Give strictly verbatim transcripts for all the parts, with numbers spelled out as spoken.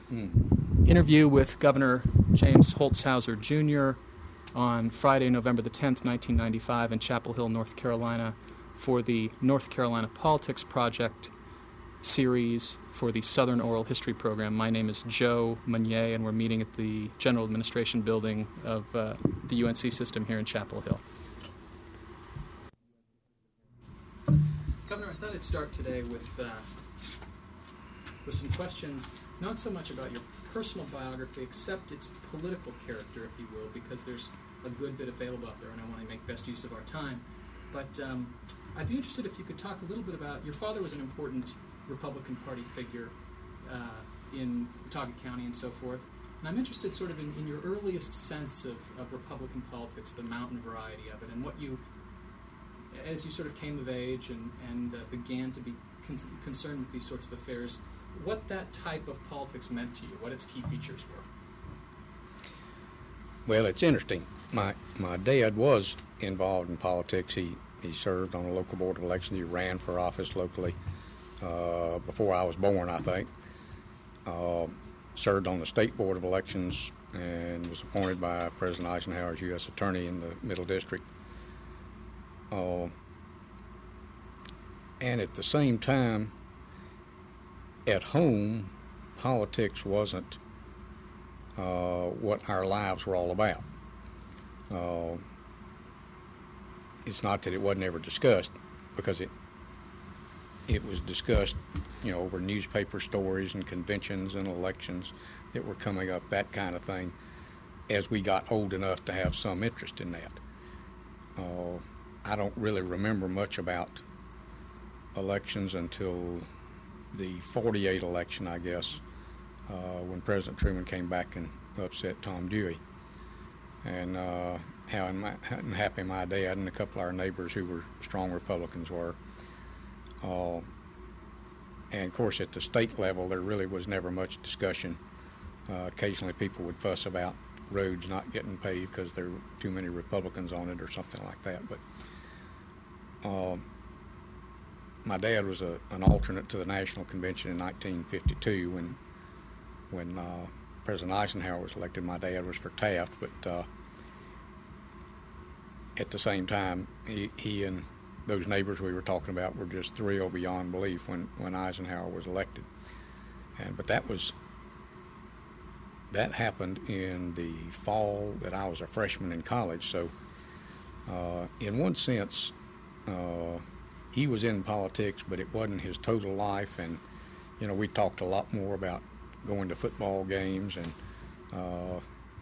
mm. interview with Governor James Holtzhauser Junior on Friday, November the tenth, nineteen ninety-five in Chapel Hill, North Carolina for the North Carolina Politics Project series for the Southern Oral History Program. My name is Joe Meunier, and we're meeting at the General Administration Building of uh, the U N C system here in Chapel Hill. Governor, I thought I'd start today with, uh, with some questions, not so much about your personal biography, except its political character, if you will, because there's a good bit available out there, and I want to make best use of our time. But um, I'd be interested if you could talk a little bit about, your father was an important Republican Party figure uh, in Watauga County and so forth. And I'm interested sort of in, in your earliest sense of, of Republican politics, the mountain variety of it, and what you, as you sort of came of age and, and uh, began to be con- concerned with these sorts of affairs, what that type of politics meant to you, what its key features were. Well, it's interesting. My my dad was involved in politics. He, he served on a local board of elections. He ran for office locally. Uh, before I was born, I think. Uh, served on the State Board of Elections and was appointed by President Eisenhower as U S Attorney in the Middle District. Uh, and at the same time, at home, politics wasn't uh, what our lives were all about. Uh, it's not that it wasn't ever discussed, because it It was discussed, you know, over newspaper stories and conventions and elections that were coming up, that kind of thing, as we got old enough to have some interest in that. Uh, I don't really remember much about elections until the forty-eight election, I guess, uh, when President Truman came back and upset Tom Dewey. And uh, how unhappy my dad and a couple of our neighbors who were strong Republicans were. Uh, and, of course, at the state level, there really was never much discussion. Uh, occasionally people would fuss about roads not getting paved because there were too many Republicans on it or something like that. But uh, my dad was a, an alternate to the National Convention in nineteen fifty-two when, when uh, President Eisenhower was elected. My dad was for Taft, but uh, at the same time, he, he and those neighbors we were talking about were just thrilled beyond belief when, when Eisenhower was elected. And but that was that happened in the fall that I was a freshman in college. So uh, in one sense, uh, he was in politics, but it wasn't his total life. And you know, we talked a lot more about going to football games and uh,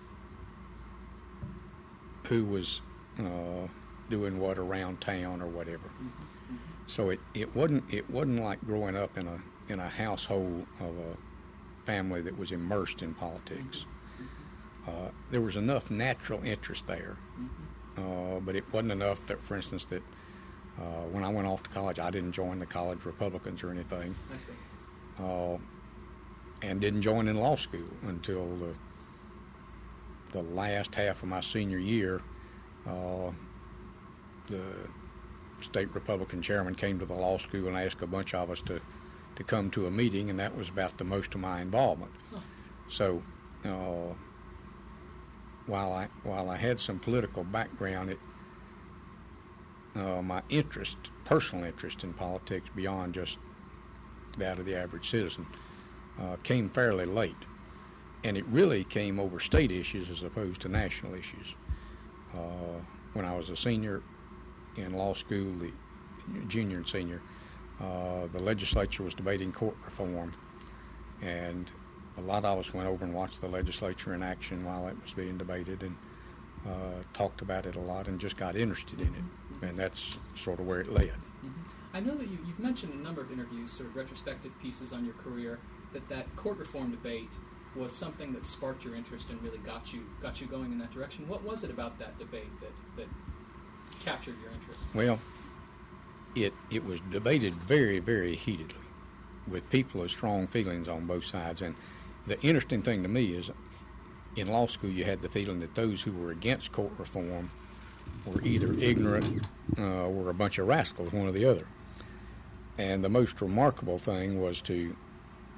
who was uh, doing what around town or whatever. Mm-hmm, mm-hmm. So it, it wasn't it wasn't like growing up in a in a household of a family that was immersed in politics. Mm-hmm. Uh, there was enough natural interest there, mm-hmm. uh, but it wasn't enough that, for instance, that uh, when I went off to college, I didn't join the college Republicans or anything. I see. Uh, and didn't join in law school until the the last half of my senior year. Uh, the state Republican chairman came to the law school and asked a bunch of us to, to come to a meeting, and that was about the most of my involvement. Oh. So uh, while I while I had some political background, it uh, my interest, personal interest in politics beyond just that of the average citizen, uh, came fairly late. And it really came over state issues as opposed to national issues. Uh, when I was a senior in law school, the junior and senior, uh, the legislature was debating court reform, and a lot of us went over and watched the legislature in action while it was being debated, and uh, talked about it a lot and just got interested in it, mm-hmm. and that's sort of where it led. Mm-hmm. I know that you, you've mentioned in a number of interviews, sort of retrospective pieces on your career, that that court reform debate was something that sparked your interest and really got you got you going in that direction. What was it about that debate that, that captured your interest? Well, it it was debated very, very heatedly with people with strong feelings on both sides. And the interesting thing to me is in law school you had the feeling that those who were against court reform were either ignorant uh, or a bunch of rascals, one or the other. And the most remarkable thing was to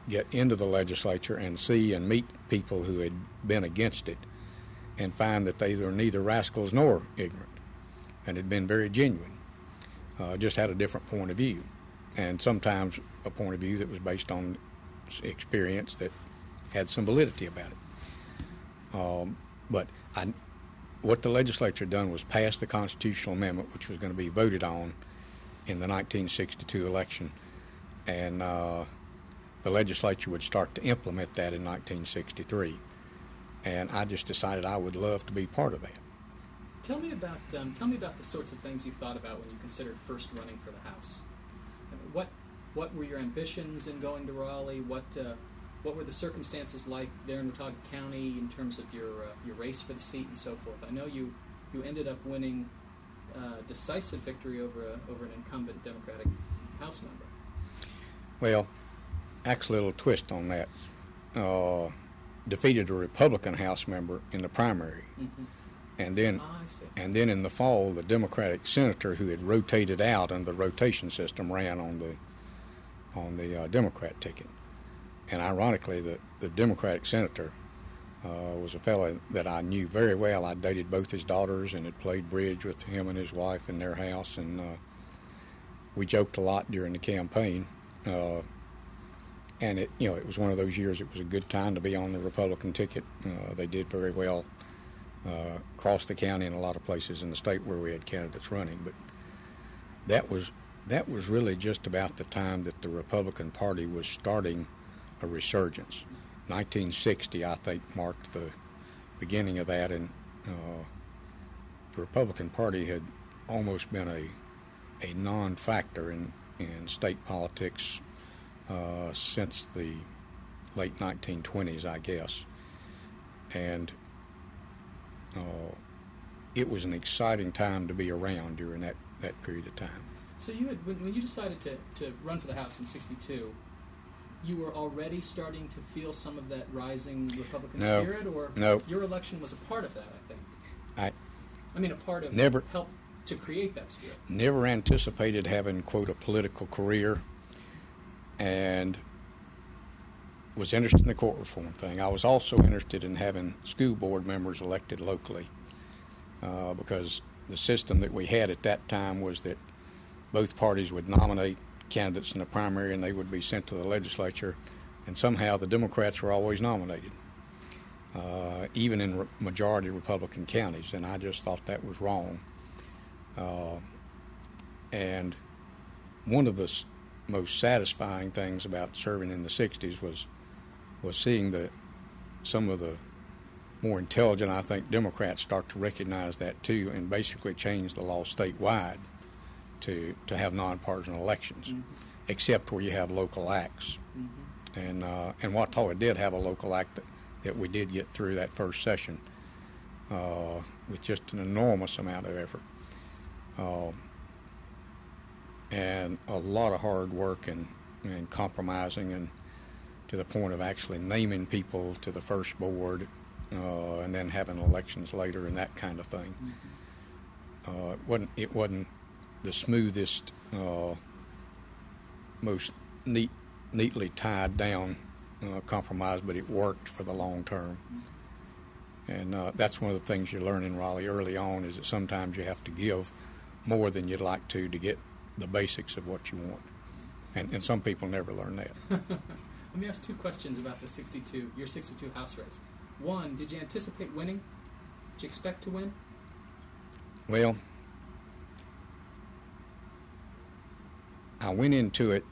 get into the legislature and see and meet people who had been against it and find that they were neither rascals nor ignorant and had been very genuine, uh, just had a different point of view, and sometimes a point of view that was based on experience that had some validity about it. Um, but I, what the legislature done was pass the constitutional amendment, which was going to be voted on in the nineteen sixty-two election, and uh, the legislature would start to implement that in nineteen sixty-three. And I just decided I would love to be part of that. Tell me about um, tell me about the sorts of things you thought about when you considered first running for the House. I mean, what what were your ambitions in going to Raleigh? What uh, what were the circumstances like there in Watauga County in terms of your uh, your race for the seat and so forth? I know you you ended up winning uh, decisive victory over a, over an incumbent Democratic House member. Well, actually, a little twist on that. Uh, defeated a Republican House member in the primary, Mm-hmm. and then Ah, I see. and then in the fall, the Democratic senator who had rotated out under the rotation system ran on the on the uh, Democrat ticket. And ironically, the, the Democratic senator uh, was a fellow that I knew very well. I dated both his daughters and had played bridge with him and his wife in their house, and uh, we joked a lot during the campaign. Uh, and it, you know, it was one of those years. It was a good time to be on the Republican ticket. Uh, they did very well uh, across the county and a lot of places in the state where we had candidates running. But that was that was really just about the time that the Republican Party was starting a resurgence. nineteen sixty, I think, marked the beginning of that, and uh, the Republican Party had almost been a a non-factor in, in state politics uh, since the late nineteen twenties, I guess. And uh, it was an exciting time to be around during that, that period of time. So you had when, when you decided to, to run for the House in sixty-two, you were already starting to feel some of that rising Republican No, spirit, or no. your election was a part of that, I think. I I mean, a part of Never- help to create that spirit. never anticipated having, quote, a political career, and was interested in the court reform thing. I was also interested in having school board members elected locally uh, because the system that we had at that time was that both parties would nominate candidates in the primary and they would be sent to the legislature, and somehow the Democrats were always nominated, uh, even in re- majority Republican counties, and I just thought that was wrong. Uh, and one of the s- most satisfying things about serving in the sixties was was seeing the some of the more intelligent, I think, Democrats start to recognize that too, and basically change the law statewide to to have nonpartisan elections, Mm-hmm. except where you have local acts. Mm-hmm. And uh, and Watauga did have a local act that, that we did get through that first session uh, with just an enormous amount of effort. Uh, and a lot of hard work and, and compromising, and to the point of actually naming people to the first board uh, and then having elections later and that kind of thing. Mm-hmm. Uh, it wasn't, it wasn't the smoothest, uh, most neat, neatly tied down uh, compromise, but it worked for the long term. And uh, that's one of the things you learn in Raleigh early on, is that sometimes you have to give more than you'd like to to get the basics of what you want. And, and some people never learn that. Let me ask two questions about the sixty-two, your sixty-two House race. One, did you anticipate winning? Did you expect to win? Well, I went into it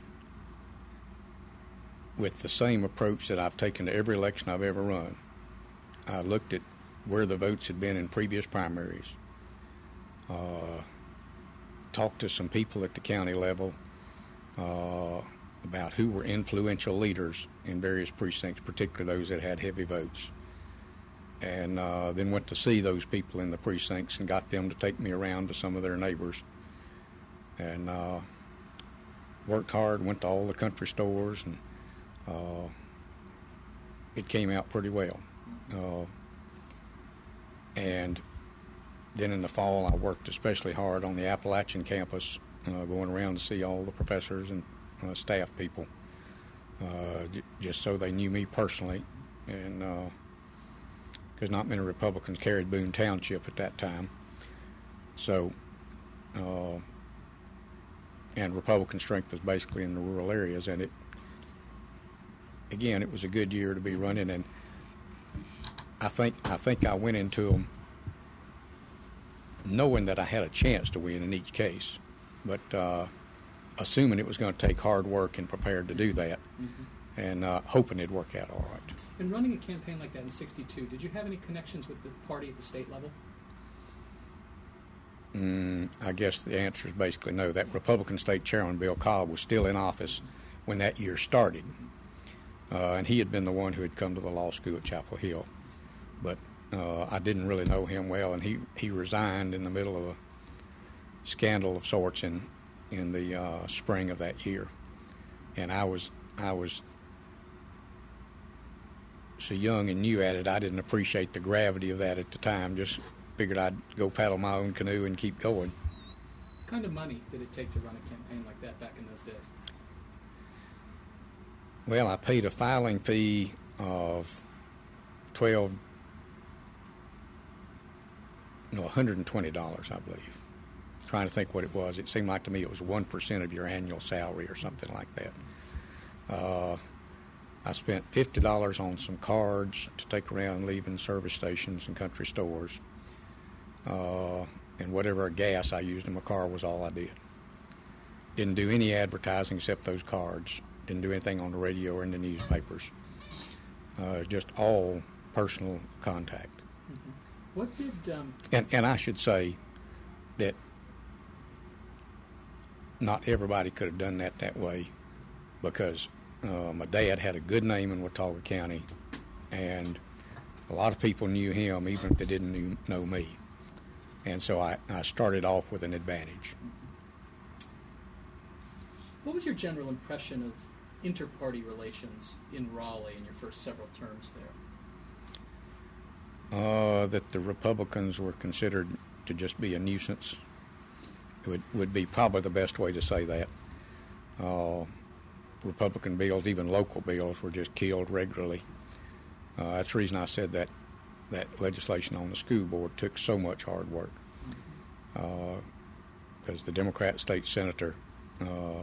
with the same approach that I've taken to every election I've ever run. I looked at where the votes had been in previous primaries, uh, talked to some people at the county level uh, about who were influential leaders in various precincts, particularly those that had heavy votes, and uh, then went to see those people in the precincts and got them to take me around to some of their neighbors, and uh, worked hard, went to all the country stores, and uh, it came out pretty well. Uh, and then in the fall, I worked especially hard on the Appalachian campus, uh, going around to see all the professors and uh, staff people uh, j- just so they knew me personally, and because uh, not many Republicans carried Boone Township at that time. So, uh, and Republican strength was basically in the rural areas, and it, again, it was a good year to be running, and I think I think I went into them knowing that I had a chance to win in each case, but uh, assuming it was going to take hard work and prepared to do that, Mm-hmm. and uh, hoping it'd work out all right. In running a campaign like that in sixty-two, did you have any connections with the party at the state level? Mm, I guess the answer is basically no. That Republican state chairman, Bill Cobb, was still in office when that year started, uh, and he had been the one who had come to the law school at Chapel Hill. But uh, I didn't really know him well, and he, he resigned in the middle of a scandal of sorts in in the uh, spring of that year, and I was I was so young and new at it, I didn't appreciate the gravity of that at the time. Just figured I'd go paddle my own canoe and keep going. What kind of money did it take to run a campaign like that back in those days? Well, I paid a filing fee of twelve, no, one hundred twenty dollars, I believe. Trying to think what it was. It seemed like to me it was one percent of your annual salary or something like that. Uh, I spent fifty dollars on some cards to take around leaving service stations and country stores. Uh, and whatever gas I used in my car was all I did. Didn't do any advertising except those cards. Didn't do anything on the radio or in the newspapers. Uh, just all personal contact. Mm-hmm. What did... Um... And, and I should say that not everybody could have done that that way, because uh, my dad had a good name in Watauga County, and a lot of people knew him even if they didn't knew, know me. And so I, I started off with an advantage. What was your general impression of inter-party relations in Raleigh in your first several terms there? Uh, that the Republicans were considered to just be a nuisance would, would be probably the best way to say that. Uh, Republican bills, even local bills, were just killed regularly. Uh, that's the reason I said that that legislation on the school board took so much hard work, because uh, the Democrat state senator, uh,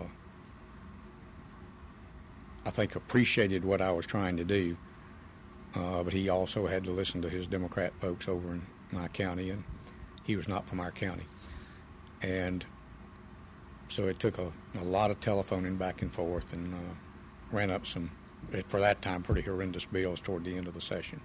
I think, appreciated what I was trying to do, uh, but he also had to listen to his Democrat folks over in my county, and he was not from our county. And so it took a, a lot of telephoning back and forth, and uh, ran up some, for that time, pretty horrendous bills toward the end of the session.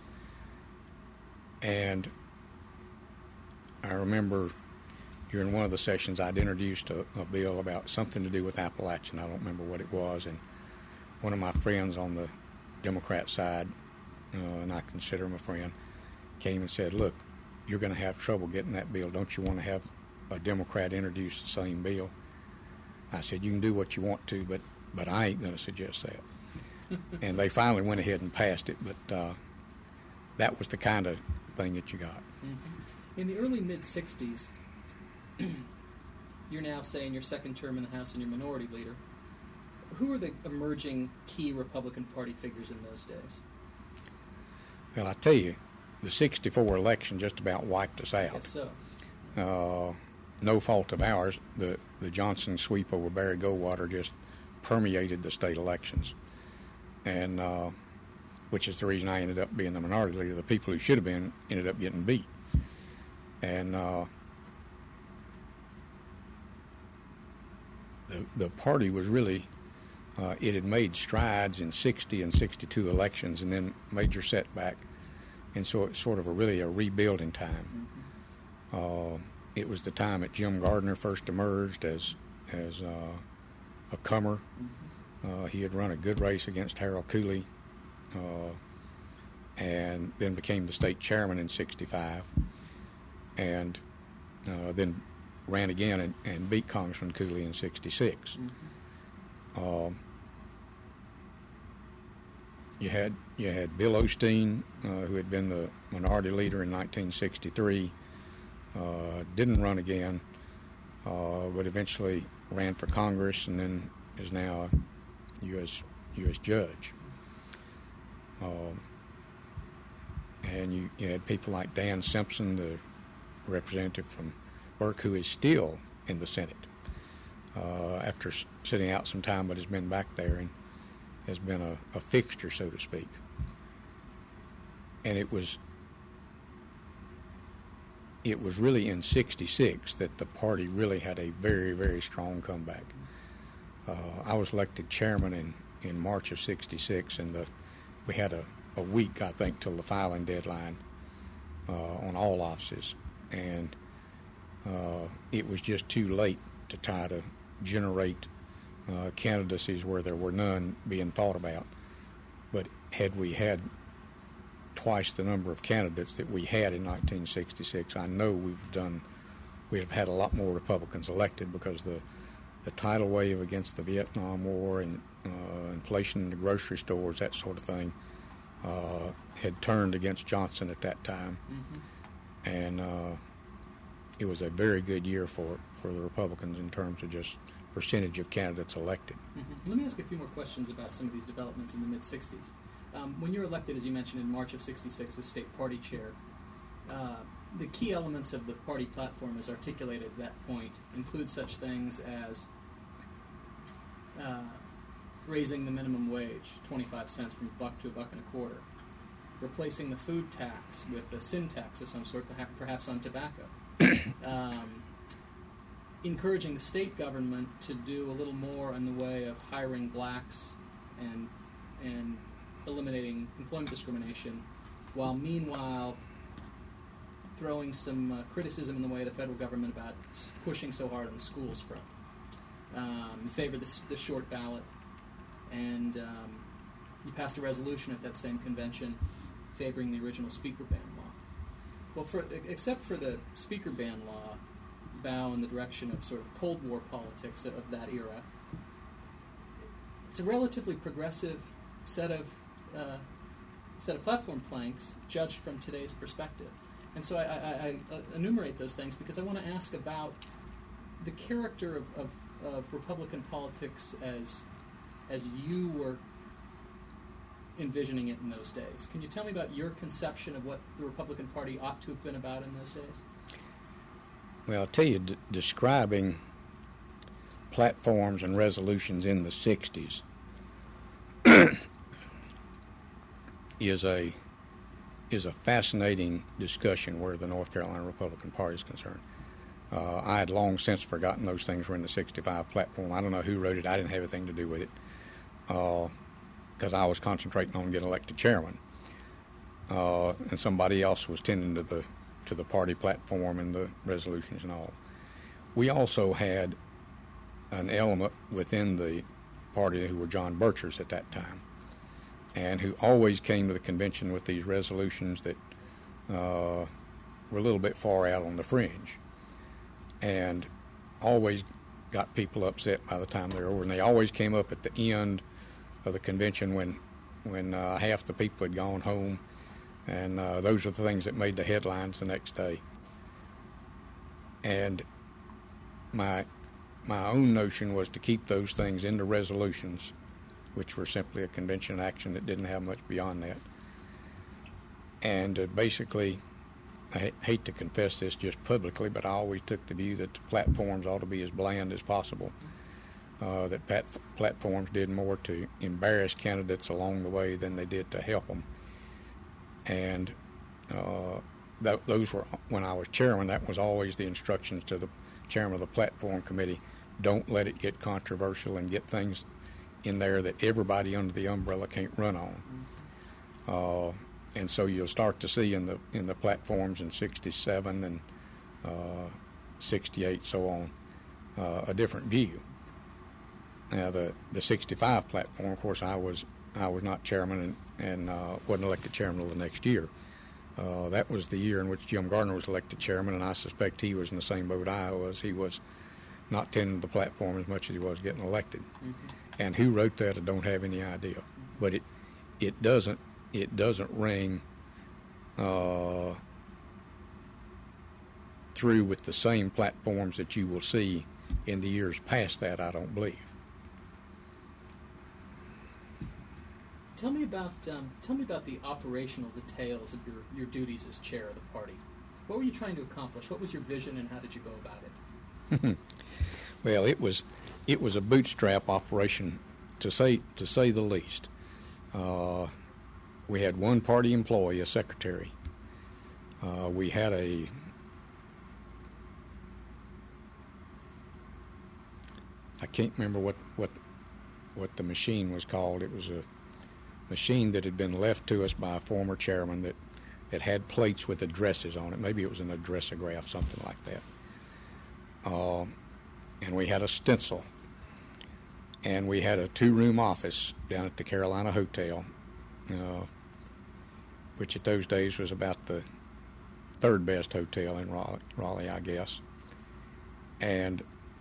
And I remember during one of the sessions I'd introduced a, a bill about something to do with Appalachian. I don't remember what it was. And one of my friends on the Democrat side, uh, and I consider him a friend, came and said, "Look, you're going to have trouble getting that bill. Don't you want to have a Democrat introduce the same bill?" I said, "You can do what you want to, but, but I ain't going to suggest that." And they finally went ahead and passed it, but uh, that was the kind of thing that you got. Mm-hmm. In the early mid-sixties, you're now saying your second term in the House and you're minority leader. Who are the emerging key Republican Party figures in those days? Well, I tell you, the sixty-four election just about wiped us out. I guess so. Uh, no fault of ours. The, the Johnson sweep over Barry Goldwater just permeated the state elections. And uh, which is the reason I ended up being the minority leader. The people who should have been ended up getting beat. And uh, the, the party was really, uh, it had made strides in sixty and sixty-two elections, and then major setback. And so it's sort of a really a rebuilding time. Mm-hmm. Uh, it was the time that Jim Gardner first emerged as, as uh, a comer. Mm-hmm. Uh, he had run a good race against Harold Cooley. Uh, and then became the state chairman in sixty-five, and uh, then ran again and, and beat Congressman Cooley in sixty-six. Mm-hmm. Uh, you had you had Bill Osteen, uh, who had been the minority leader in nineteen sixty-three, uh, didn't run again, uh, but eventually ran for Congress, and then is now a U S U S judge. Um, and you, you had people like Dan Simpson, the representative from Burke, who is still in the Senate uh, after s- sitting out some time, but has been back there and has been a, a fixture, so to speak. And it was it was really in sixty-six that the party really had a very, very strong comeback. Uh, I was elected chairman in, in March of sixty-six, and the, we had a, a week, I think, till the filing deadline uh, on all offices. And uh, it was just too late to try to generate uh, candidacies where there were none being thought about. But had we had twice the number of candidates that we had in nineteen sixty-six, I know we've done, we've had a lot more Republicans elected, because the, the tidal wave against the Vietnam War and uh, inflation in the grocery stores, that sort of thing, uh, had turned against Johnson at that time. Mm-hmm. And uh, it was a very good year for, for the Republicans in terms of just percentage of candidates elected. Mm-hmm. Let me ask a few more questions about some of these developments in the mid-sixties. Um, when you were elected, as you mentioned, in March of sixty-six as state party chair, uh, the key elements of the party platform as articulated at that point include such things as uh, raising the minimum wage, twenty-five cents from a buck to a buck and a quarter, replacing the food tax with a sin tax of some sort, perhaps on tobacco, um, encouraging the state government to do a little more in the way of hiring blacks and and eliminating employment discrimination, while meanwhile throwing some uh, criticism in the way of the federal government about pushing so hard on the schools front. Um, you favored the, the short ballot, and um, you passed a resolution at that same convention favoring the original speaker ban law. Well, for, except for the speaker ban law bow in the direction of sort of Cold War politics of, of that era, it's a relatively progressive set of uh, set of platform planks judged from today's perspective. And so I, I, I enumerate those things because I want to ask about the character of, of, of Republican politics as as you were envisioning it in those days. Can you tell me about your conception of what the Republican Party ought to have been about in those days? Well, I'll tell you, d- describing platforms and resolutions in the sixties is a is a fascinating discussion where the North Carolina Republican Party is concerned. Uh, I had long since forgotten those things were in the sixty-five platform. I don't know who wrote it. I didn't have anything to do with it because uh, I was concentrating on getting elected chairman, uh, and somebody else was tending to the to the party platform and the resolutions and all. We also had an element within the party who were John Birchers at that time, and who always came to the convention with these resolutions that uh, were a little bit far out on the fringe, and always got people upset by the time they were over. And they always came up at the end of the convention when when uh, half the people had gone home, and uh, those are the things that made the headlines the next day. And my my own notion was to keep those things into resolutions, which were simply a convention action that didn't have much beyond that. And uh, basically, I ha- hate to confess this just publicly, but I always took the view that the platforms ought to be as bland as possible, uh, that pat- platforms did more to embarrass candidates along the way than they did to help them. And uh, that, those were, when I was chairman, that was always the instructions to the chairman of the platform committee: don't let it get controversial and get things in there that everybody under the umbrella can't run on. Uh, and so you'll start to see in the in the platforms in sixty-seven and uh, sixty-eight, so on, uh, a different view. Now the the sixty-five platform, of course, I was I was not chairman and, and uh, wasn't elected chairman until the next year. Uh, that was the year in which Jim Gardner was elected chairman, and I suspect he was in the same boat I was. He was not tending to the platform as much as he was getting elected. Mm-hmm. And who wrote that, I don't have any idea. But it it doesn't it doesn't ring uh, through with the same platforms that you will see in the years past that, I don't believe. Tell me about um, tell me about the operational details of your, your duties as chair of the party. What were you trying to accomplish? What was your vision, and how did you go about it? Well, it was it was a bootstrap operation, to say to say the least. Uh, we had one party employee, a secretary. Uh, we had a I can't remember what, what what the machine was called. It was a machine that had been left to us by a former chairman that, that had plates with addresses on it. Maybe it was an addressograph, something like that. Uh, and we had a stencil. And we had a two-room office down at the Carolina Hotel, uh, which at those days was about the third best hotel in Raleigh, Raleigh, I guess. And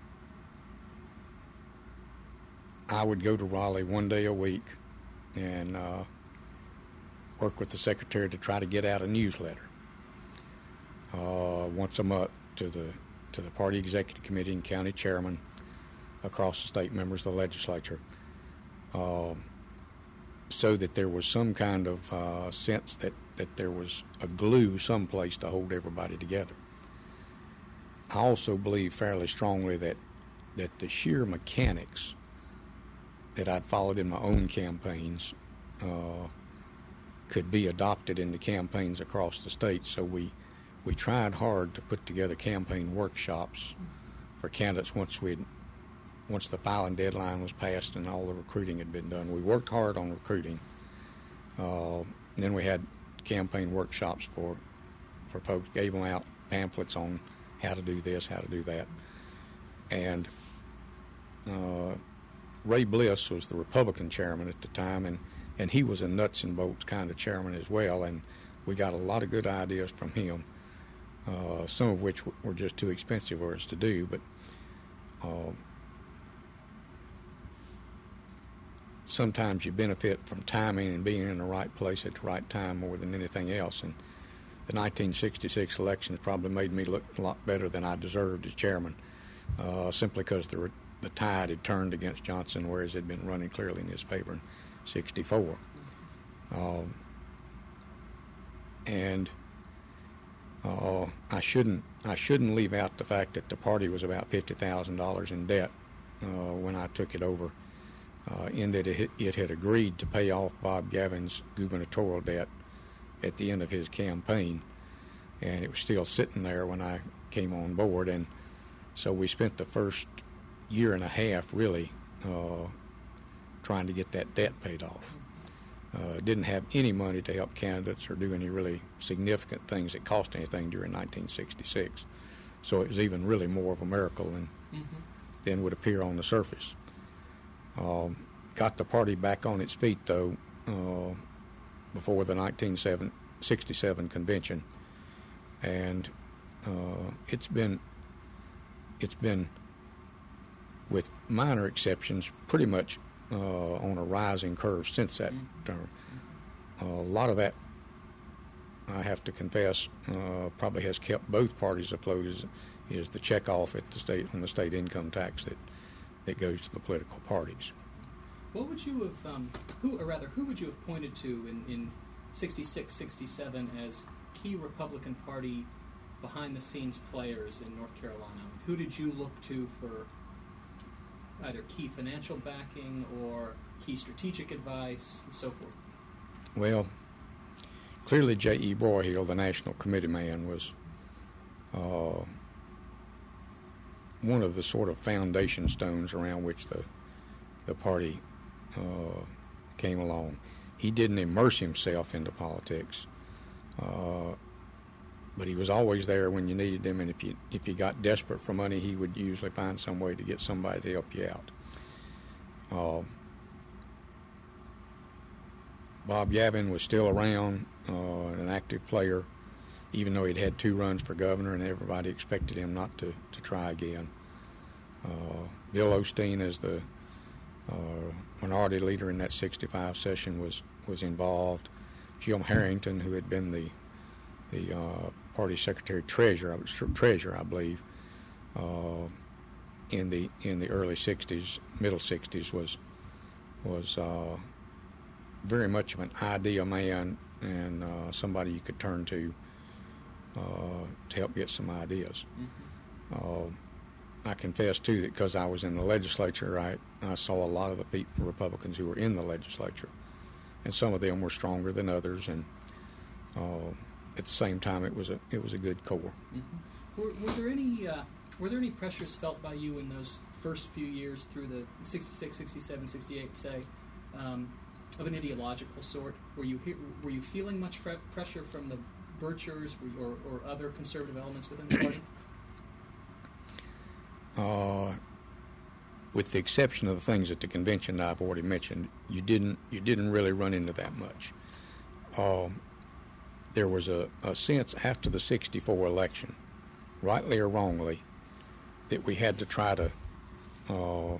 I would go to Raleigh one day a week and uh, work with the secretary to try to get out a newsletter uh, once a month to the to the party executive committee and county chairman, across the state, members of the legislature, uh, so that there was some kind of uh, sense that, that there was a glue someplace to hold everybody together. I also believe fairly strongly that that the sheer mechanics that I'd followed in my own campaigns uh, could be adopted into campaigns across the state. So we we tried hard to put together campaign workshops for candidates once we'd once the filing deadline was passed and all the recruiting had been done. We worked hard on recruiting. Uh, then we had campaign workshops for for folks, gave them out pamphlets on how to do this, how to do that. And uh, Ray Bliss was the Republican chairman at the time, and, and he was a nuts and bolts kind of chairman as well, and we got a lot of good ideas from him, uh, some of which were just too expensive for us to do, but uh, sometimes you benefit from timing and being in the right place at the right time more than anything else. And the nineteen sixty-six elections probably made me look a lot better than I deserved as chairman, uh, simply because the, the tide had turned against Johnson, whereas it had been running clearly in his favor in sixty-four. Uh, and uh, I shouldn't I shouldn't leave out the fact that the party was about fifty thousand dollars in debt uh, when I took it over. Uh, in that it, it had agreed to pay off Bob Gavin's gubernatorial debt at the end of his campaign, and it was still sitting there when I came on board. And so we spent the first year and a half really uh, trying to get that debt paid off. Uh, didn't have any money to help candidates or do any really significant things that cost anything during nineteen sixty-six. So it was even really more of a miracle than, mm-hmm. than would appear on the surface. Um, got the party back on its feet, though, uh, before the nineteen sixty-seven convention, and uh, it's been it's been, with minor exceptions, pretty much uh, on a rising curve since that mm-hmm. term. Uh, a lot of that, I have to confess, uh, probably has kept both parties afloat. Is is the checkoff at the state on the state income tax that. that goes to the political parties. What would you have, um, who, or rather, who would you have pointed to in, in sixty-six, sixty-seven as key Republican Party behind-the-scenes players in North Carolina? Who did you look to for either key financial backing or key strategic advice and so forth? Well, clearly J E Broyhill, the National Committee man, was uh, one of the sort of foundation stones around which the the party uh, came along. He didn't immerse himself into politics, uh, but he was always there when you needed him, and if you if you got desperate for money, he would usually find some way to get somebody to help you out. Uh, Bob Gavin was still around, uh, an active player, even though he'd had two runs for governor and everybody expected him not to, to try again. Uh, Bill Osteen, as the uh, minority leader in that sixty-five session, was, was involved. Jim Harrington, who had been the the uh, party secretary treasurer, treasurer, I believe, uh, in the in the early sixties, middle sixties, was was uh, very much of an idea man and uh, somebody you could turn to uh, to help get some ideas. Mm-hmm. Uh, I confess, too, that because I was in the legislature, I, I saw a lot of the people, Republicans who were in the legislature, and some of them were stronger than others, and uh, at the same time, it was a it was a good core. Mm-hmm. Were, were there any uh, were there any pressures felt by you in those first few years through the sixty-six, sixty-seven, sixty-eight, say, um, of an ideological sort? Were you he- were you feeling much fre- pressure from the Birchers or, or other conservative elements within the party? Uh, with the exception of the things at the convention that I've already mentioned, you didn't you didn't really run into that much. Uh, there was a, a sense after the sixty-four election, rightly or wrongly, that we had to try to uh,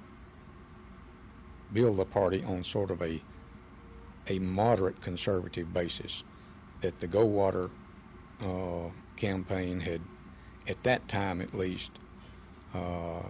build the party on sort of a a moderate conservative basis. That the Goldwater uh, campaign had, at that time at least, Uh,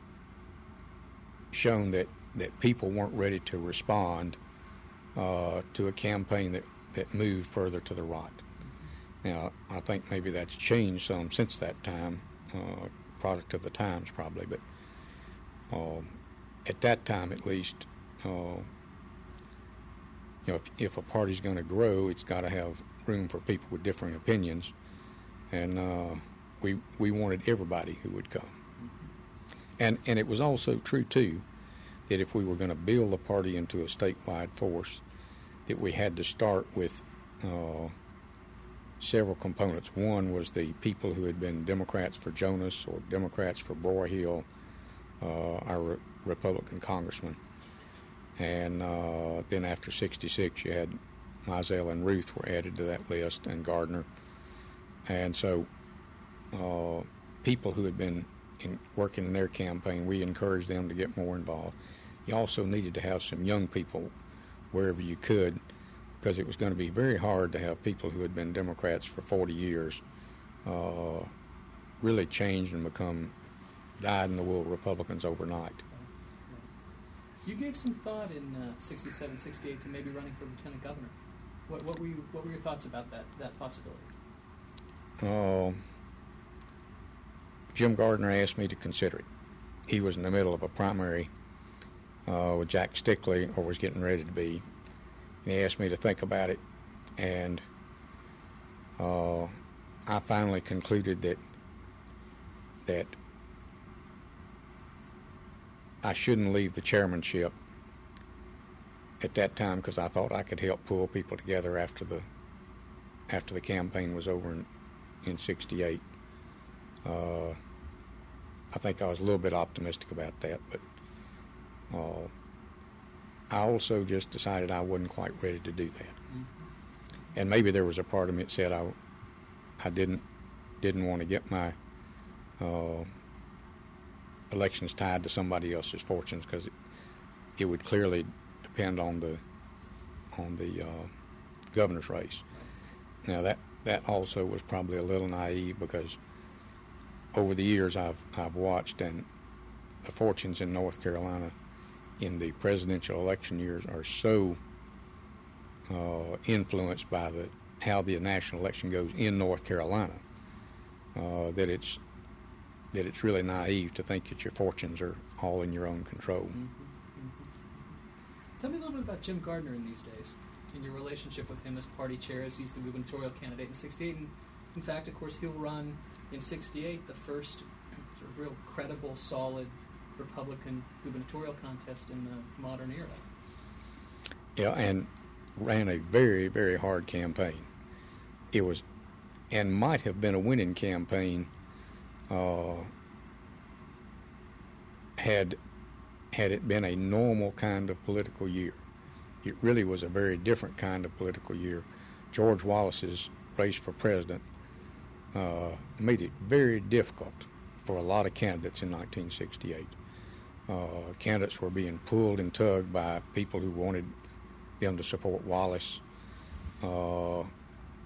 shown that, that people weren't ready to respond uh, to a campaign that, that moved further to the right. Now, I think maybe that's changed some since that time, uh, product of the times probably, but uh, at that time at least, uh, you know, if, if a party's going to grow, it's got to have room for people with differing opinions, and uh, we we wanted everybody who would come. And and it was also true, too, that if we were going to build the party into a statewide force, that we had to start with uh, several components. One was the people who had been Democrats for Jonas or Democrats for Broyhill, uh, our re- Republican congressman. And uh, then after sixty-six, you had Mizell and Ruth were added to that list, and Gardner. And so uh, people who had been in working in their campaign, we encouraged them to get more involved. You also needed to have some young people wherever you could, because it was going to be very hard to have people who had been Democrats for forty years uh, really change and become dyed-in-the-wool Republicans overnight. You gave some thought in uh, sixty-seven, sixty-eight to maybe running for lieutenant governor. What, what were you, what were your thoughts about that that possibility? Uh, Jim Gardner asked me to consider it. He was in the middle of a primary uh, with Jack Stickley, or was getting ready to be. And he asked me to think about it, and uh, I finally concluded that that I shouldn't leave the chairmanship at that time, because I thought I could help pull people together after the after the campaign was over in in sixty-eight. Uh, I think I was a little bit optimistic about that, but uh, I also just decided I wasn't quite ready to do that. Mm-hmm. And maybe there was a part of me that said I, I didn't didn't want to get my uh, elections tied to somebody else's fortunes, because it, it would clearly depend on the on the uh, governor's race. Now that that also was probably a little naive, because over the years I've I've watched, and the fortunes in North Carolina in the presidential election years are so uh, influenced by the how the national election goes in North Carolina uh, that it's that it's really naive to think that your fortunes are all in your own control. Mm-hmm. Mm-hmm. Tell me a little bit about Jim Gardner in these days, and your relationship with him as party chair, as he's the gubernatorial candidate in sixty-eight. And in fact, of course, he'll run in sixty-eight the first sort of real credible, solid Republican gubernatorial contest in the modern era. Yeah, and ran a very, very hard campaign. It was, and might have been a winning campaign uh, had had it been a normal kind of political year. It really was a very different kind of political year. George Wallace's race for president uh, made it very difficult for a lot of candidates in nineteen sixty-eight. Uh, candidates were being pulled and tugged by people who wanted them to support Wallace, uh, uh,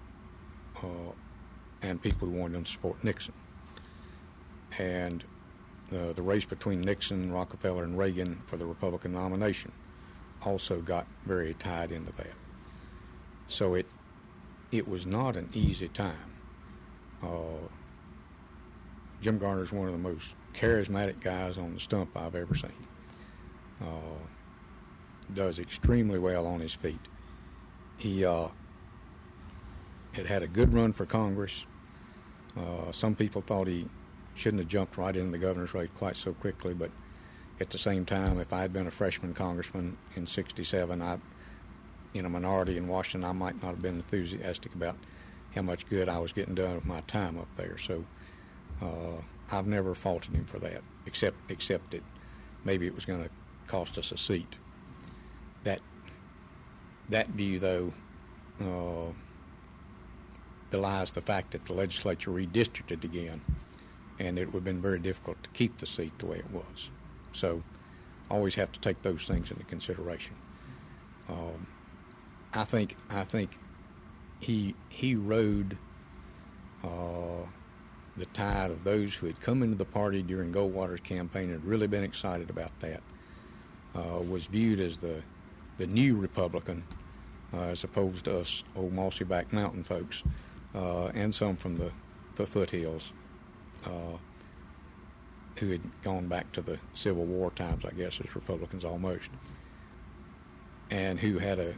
and people who wanted them to support Nixon. And uh, the race between Nixon, Rockefeller, and Reagan for the Republican nomination also got very tied into that. So it it was not an easy time. Uh, Jim Garner's one of the most charismatic guys on the stump I've ever seen. Uh, does extremely well on his feet. He uh, had had a good run for Congress. Uh, some people thought he shouldn't have jumped right into the governor's race quite so quickly, but at the same time, if I had been a freshman congressman in sixty-seven, I, in a minority in Washington, I might not have been enthusiastic about how much good I was getting done with my time up there. So uh, I've never faulted him for that, except except that maybe it was going to cost us a seat. That that view, though, uh, belies the fact that the legislature redistricted again, and it would have been very difficult to keep the seat the way it was. So always have to take those things into consideration. Um, I think I think he he rode uh, the tide of those who had come into the party during Goldwater's campaign and had really been excited about that. Uh, was viewed as the the new Republican, uh, as opposed to us old mossy back mountain folks, uh, and some from the, the foothills, uh, who had gone back to the Civil War times, I guess, as Republicans almost, and who had a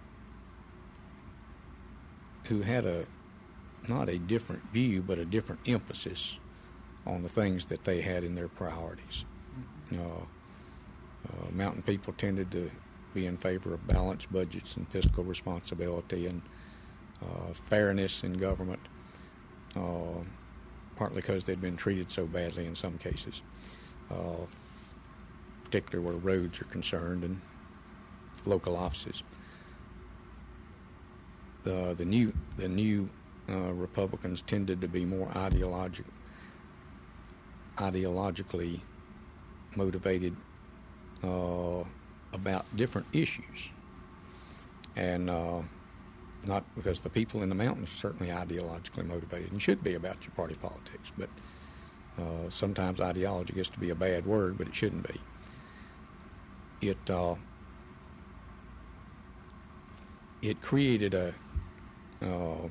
who had a not a different view, but a different emphasis on the things that they had in their priorities. Uh, uh, mountain people tended to be in favor of balanced budgets and fiscal responsibility and uh, fairness in government, uh, partly because they'd been treated so badly in some cases, uh, particularly where roads are concerned and local offices. The the new the new uh, Republicans tended to be more ideologic, ideologically motivated uh, about different issues, and uh, not because the people in the mountains are certainly ideologically motivated and should be about your party politics, but uh, sometimes ideology gets to be a bad word, but it shouldn't be. It uh, it created a uh,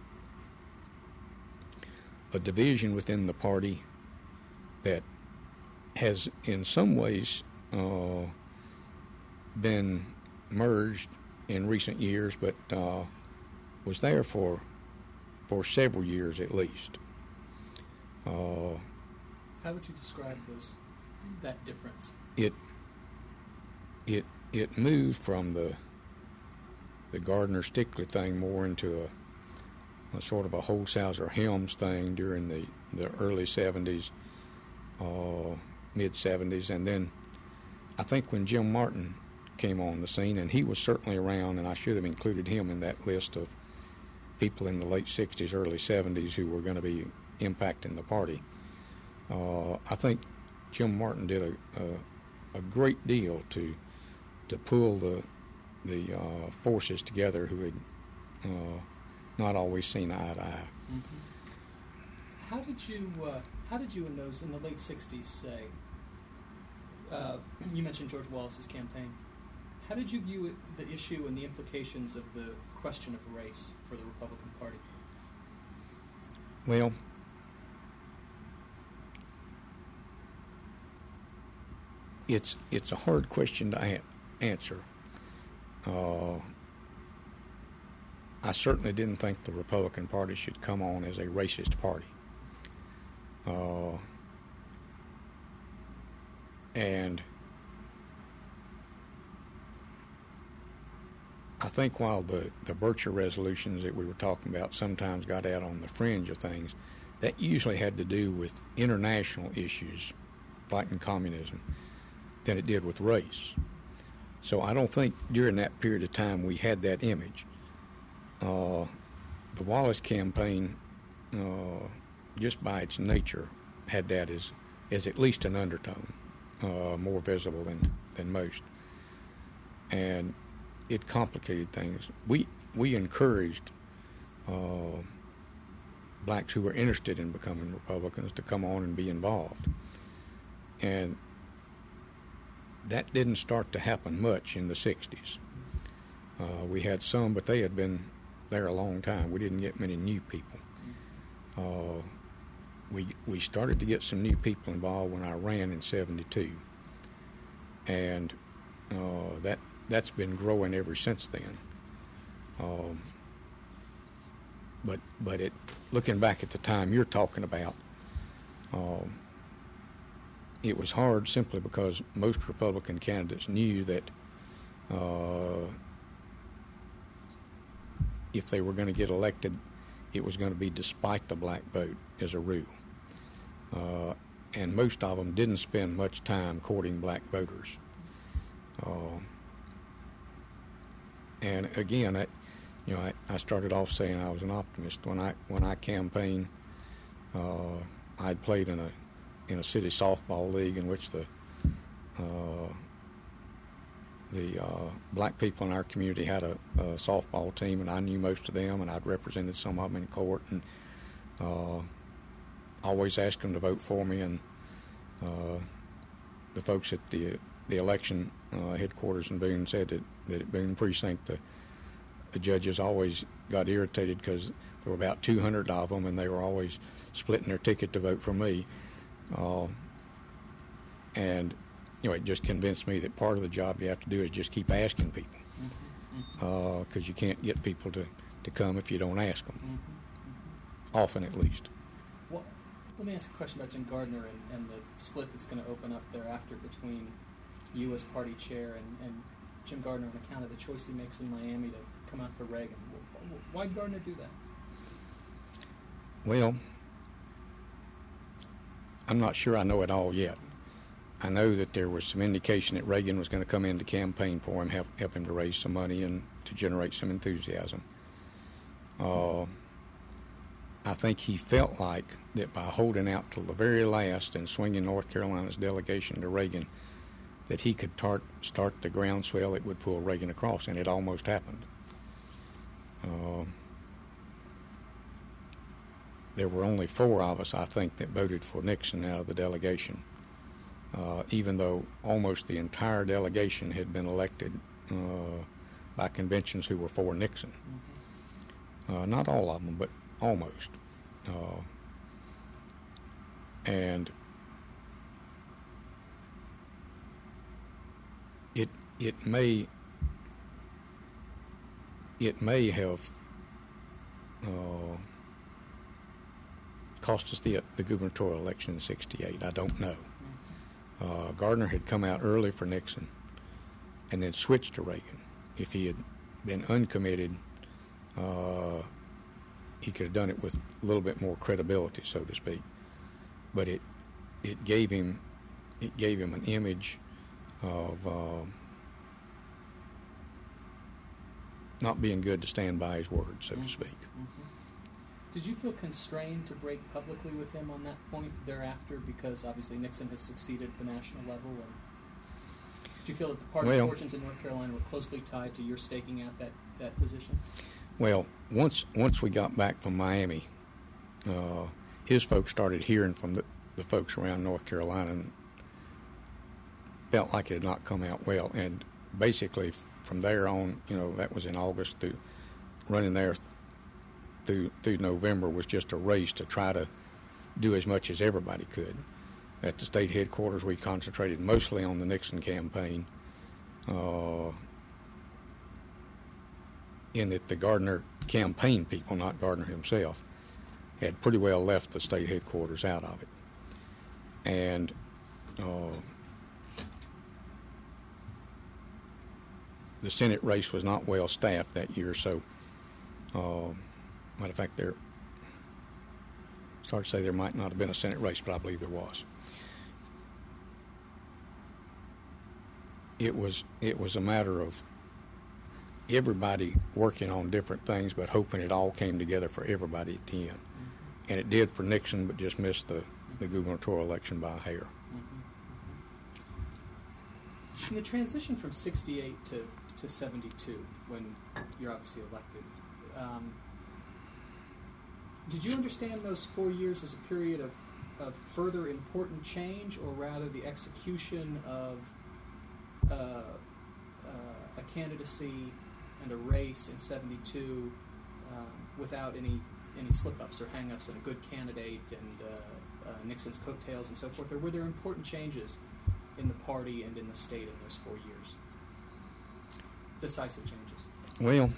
a division within the party that has, in some ways, uh, been merged in recent years, but uh, was there for for several years at least. Uh, How would you describe those that difference? It it it moved from the the Gardner-Stickley thing more into a, a sort of a Holshouser-Helms thing during the, the early seventies, uh, mid-seventies, and then I think when Jim Martin came on the scene, and he was certainly around, and I should have included him in that list of people in the late sixties, early seventies who were going to be impacting the party. Uh, I think Jim Martin did a, a, a great deal to to pull the the uh, forces together who had uh, not always seen eye to eye. Mm-hmm. How did you uh, how did you in those in the late sixties say? Uh, you mentioned George Wallace's campaign. How did you view it, the issue and the implications of the question of race for the Republican Party? Well, it's it's a hard question to a- answer. Uh, I certainly didn't think the Republican Party should come on as a racist party. Uh, and I think while the, the Bircher resolutions that we were talking about sometimes got out on the fringe of things, that usually had to do with international issues, fighting communism, than it did with race. So I don't think during that period of time we had that image. Uh, the Wallace campaign, uh, just by its nature, had that as, as at least an undertone, uh, more visible than, than most. And it complicated things. We we encouraged uh, blacks who were interested in becoming Republicans to come on and be involved. And that didn't start to happen much in the sixties. Uh, we had some, but they had been there a long time. We didn't get many new people. Uh, we we started to get some new people involved when I ran in seventy-two, and uh, that that's been growing ever since then. Um, but but it looking back at the time you're talking about, um, it was hard simply because most Republican candidates knew that uh, if they were going to get elected, it was going to be despite the black vote as a rule. Uh, and most of them didn't spend much time courting black voters. Uh, and again, I, you know, I, I started off saying I was an optimist. When I when I campaigned, uh, I'd played in a in a city softball league in which the uh, the uh, black people in our community had a, a softball team, and I knew most of them, and I'd represented some of them in court, and uh, always asked them to vote for me. And uh, the folks at the the election uh, headquarters in Boone said that, that at Boone Precinct, the, the judges always got irritated because there were about two hundred of them, and they were always splitting their ticket to vote for me. Uh, and you know, it just convinced me that part of the job you have to do is just keep asking people, because mm-hmm. uh, you can't get people to, to come if you don't ask them, mm-hmm. Mm-hmm. often at least. Well, let me ask a question about Jim Gardner and, and the split that's going to open up thereafter between you as party chair and, and Jim Gardner on account of the choice he makes in Miami to come out for Reagan. Why did Gardner do that? Well, I'm not sure I know it all yet. I know that there was some indication that Reagan was going to come in to campaign for him, help, help him to raise some money and to generate some enthusiasm. Uh, I think he felt like that by holding out till the very last and swinging North Carolina's delegation to Reagan, that he could tar- start the groundswell that would pull Reagan across, and it almost happened. Uh, there were only four of us, I think, that voted for Nixon out of the delegation, uh, even though almost the entire delegation had been elected uh, by conventions who were for Nixon. Mm-hmm. Uh, not all of them, but almost. Uh, and it it may it may have uh, cost us the the gubernatorial election in sixty-eight. I don't know. Uh, Gardner had come out early for Nixon and then switched to Reagan. If he had been uncommitted, uh, he could have done it with a little bit more credibility, so to speak. But it it gave him it gave him an image of uh, not being good to stand by his word, so mm-hmm. to speak. Mm-hmm. Did you feel constrained to break publicly with him on that point thereafter, because obviously Nixon has succeeded at the national level? And did you feel that the party's well, fortunes in North Carolina were closely tied to your staking out that, that position? Well, once once we got back from Miami, uh, his folks started hearing from the, the folks around North Carolina and felt like it had not come out well. And basically from there on, you know, that was in August, through running there through through November was just a race to try to do as much as everybody could. At the state headquarters, we concentrated mostly on the Nixon campaign, uh, in that the Gardner campaign people, not Gardner himself, had pretty well left the state headquarters out of it. And uh, the Senate race was not well staffed that year, so uh, matter of fact, there, it's hard to say there might not have been a Senate race, but I believe there was. It was it was a matter of everybody working on different things, but hoping it all came together for everybody at the end. Mm-hmm. And it did for Nixon, but just missed the, the gubernatorial election by a hair. Mm-hmm. In the transition from sixty-eight to, to seventy-two, when you're obviously elected, um, did you understand those four years as a period of, of further important change, or rather the execution of uh, uh, a candidacy and a race in seventy-two um, without any any slip-ups or hang-ups and a good candidate and uh, uh, Nixon's coattails and so forth? Or were there important changes in the party and in the state in those four years? Decisive changes. Well,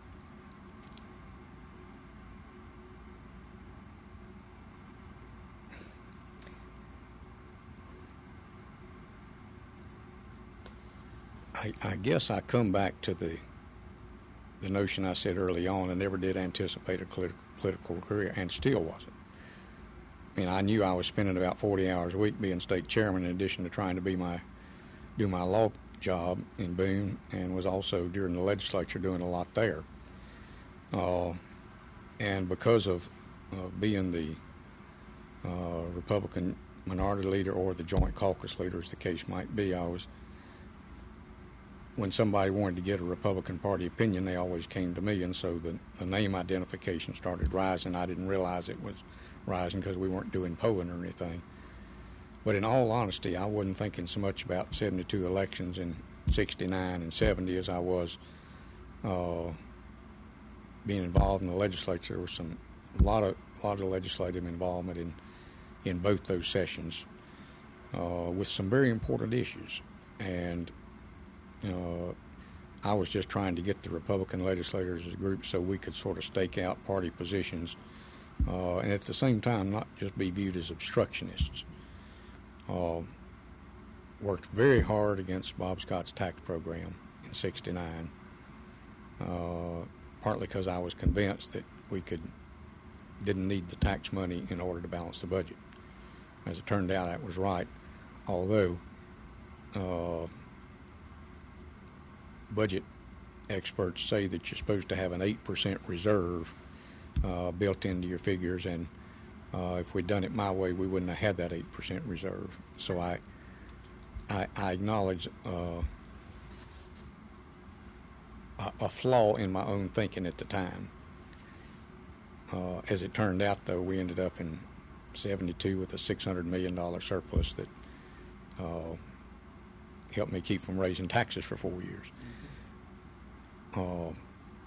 I, I guess I come back to the the notion I said early on. I never did anticipate a politi- political career, and still wasn't. I mean, I knew I was spending about forty hours a week being state chairman, in addition to trying to be my do my law job in Boone, and was also during the legislature doing a lot there. Uh, and because of uh, being the uh, Republican minority leader or the joint caucus leader, as the case might be, I was. When somebody wanted to get a Republican Party opinion, they always came to me, and so the, the name identification started rising. I didn't realize it was rising because we weren't doing polling or anything. But in all honesty, I wasn't thinking so much about seventy-two elections in sixty-nine and seventy as I was uh, being involved in the legislature. There was some a lot of a lot of legislative involvement in in both those sessions uh, with some very important issues. And Uh, I was just trying to get the Republican legislators as a group so we could sort of stake out party positions uh, and at the same time not just be viewed as obstructionists. Uh, worked very hard against Bob Scott's tax program in sixty-nine, uh, partly because I was convinced that we could didn't need the tax money in order to balance the budget. As it turned out, that was right, although uh, budget experts say that you're supposed to have an eight percent reserve uh, built into your figures, and uh, if we'd done it my way, we wouldn't have had that eight percent reserve. So I I, I acknowledge uh, a, a flaw in my own thinking at the time. Uh, as it turned out, though, we ended up in seventy-two with a six hundred million dollars surplus that uh, helped me keep from raising taxes for four years. Uh,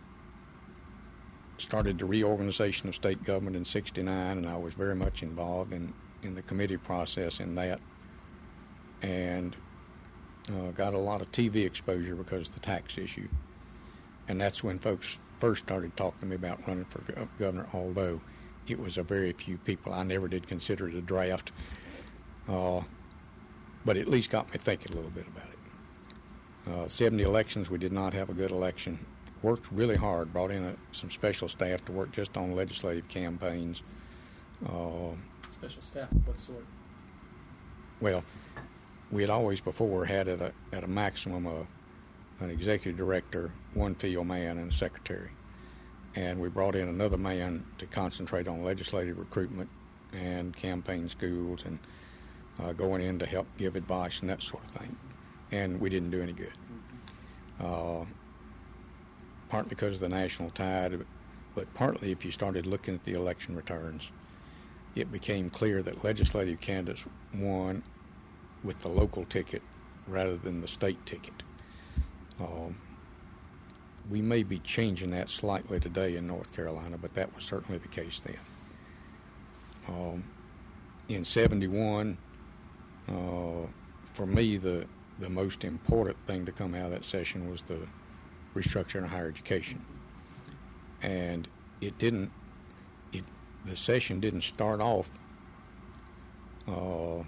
started the reorganization of state government in sixty-nine, and I was very much involved in, in the committee process in that, and uh, got a lot of T V exposure because of the tax issue. And that's when folks first started talking to me about running for go- governor, although it was a very few people. I never did consider it a draft, uh, but it at least got me thinking a little bit about it. Uh, seventy elections, we did not have a good election. Worked really hard, brought in a, some special staff to work just on legislative campaigns. Uh, special staff of what sort? Well, we had always before had at a, at a maximum of an executive director, one field man, and a secretary. And we brought in another man to concentrate on legislative recruitment and campaign schools and uh, going in to help give advice and that sort of thing. And we didn't do any good. Uh, partly because of the national tide, but partly if you started looking at the election returns, it became clear that legislative candidates won with the local ticket rather than the state ticket. Um, we may be changing that slightly today in North Carolina, but that was certainly the case then. Um, in seventy-one, uh, for me, the the most important thing to come out of that session was the restructuring of higher education. And it didn't, it, the session didn't start off uh,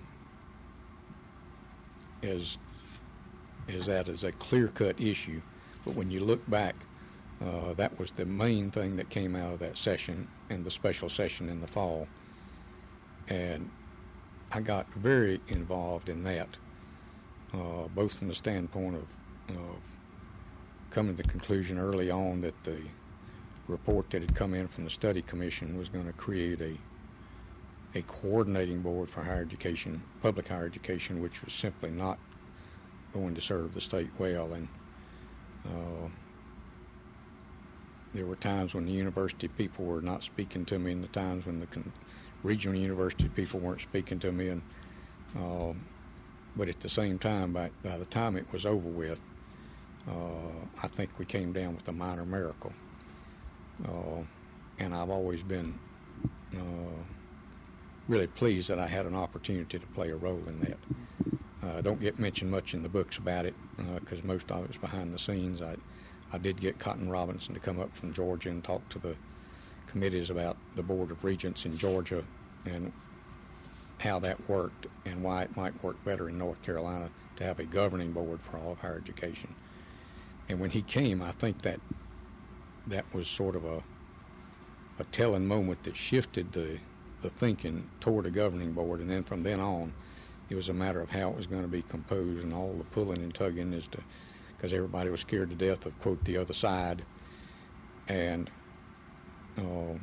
as, as that as a clear-cut issue, but when you look back, uh, that was the main thing that came out of that session and the special session in the fall. And I got very involved in that. Uh, both from the standpoint of, of coming to the conclusion early on that the report that had come in from the study commission was going to create a a coordinating board for higher education, public higher education, which was simply not going to serve the state well. And uh, there were times when the university people were not speaking to me, and the times when the con- regional university people weren't speaking to me, and uh, but at the same time, by, by the time it was over with, uh, I think we came down with a minor miracle. Uh, and I've always been uh, really pleased that I had an opportunity to play a role in that. Uh, don't get mentioned much in the books about it because uh, most of it's behind the scenes. I, I did get Cotton Robinson to come up from Georgia and talk to the committees about the Board of Regents in Georgia and how that worked and why it might work better in North Carolina to have a governing board for all of higher education. And when he came, I think that that was sort of a a telling moment that shifted the, the thinking toward a governing board, and then from then on, it was a matter of how it was going to be composed and all the pulling and tugging as to, because everybody was scared to death of, quote, the other side. And uh,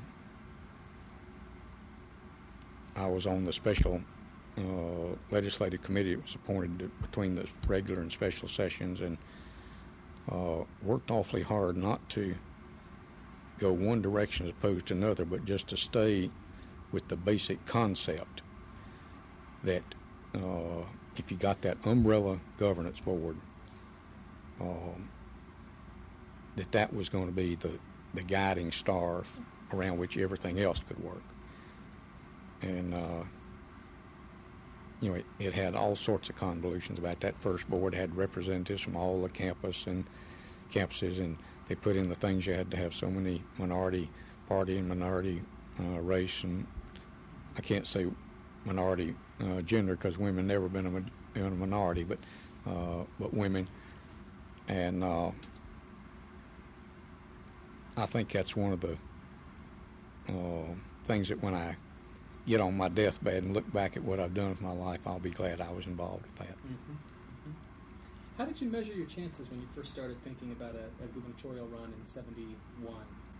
I was on the special uh, legislative committee that was appointed to, between the regular and special sessions, and uh, worked awfully hard not to go one direction as opposed to another, but just to stay with the basic concept that uh, if you got that umbrella governance board, um, that that was going to be the, the guiding star around which everything else could work. And, uh, you know, it, it had all sorts of convolutions about that first board. It had representatives from all the campus and campuses, and they put in the things you had to have so many minority party and minority uh, race, and I can't say minority uh, gender because women never been a, been a minority, but uh, but women, and uh, I think that's one of the uh, things that when I get on my deathbed and look back at what I've done with my life, I'll be glad I was involved with that. Mm-hmm. Mm-hmm. How did you measure your chances when you first started thinking about a, a gubernatorial run in seventy-one?